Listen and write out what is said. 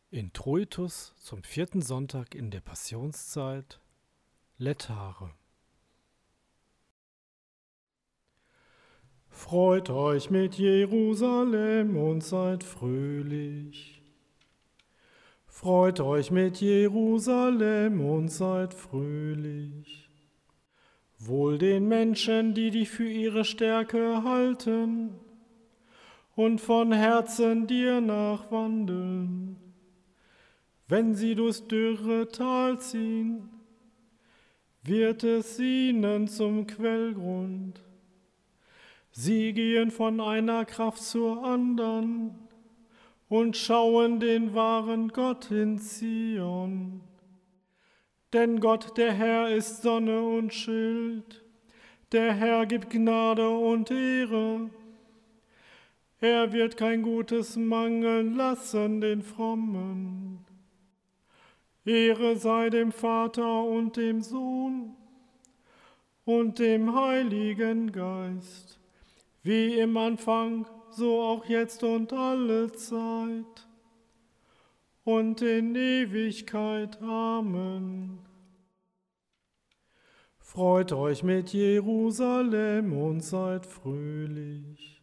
Introitus zum vierten Sonntag in der Passionszeit, Lätare. Freut euch mit Jerusalem und seid fröhlich. Freut euch mit Jerusalem und seid fröhlich. Wohl den Menschen, die dich für ihre Stärke halten und von Herzen dir nachwandeln. Wenn sie durchs dürre Tal ziehen, wird es ihnen zum Quellgrund. Sie gehen von einer Kraft zur andern und schauen den wahren Gott in Zion. Denn Gott, der Herr, ist Sonne und Schild. Der Herr gibt Gnade und Ehre. Er wird kein Gutes mangeln lassen den Frommen. Ehre sei dem Vater und dem Sohn und dem Heiligen Geist, wie im Anfang, so auch jetzt und alle Zeit und in Ewigkeit. Amen. Freut euch mit Jerusalem und seid fröhlich.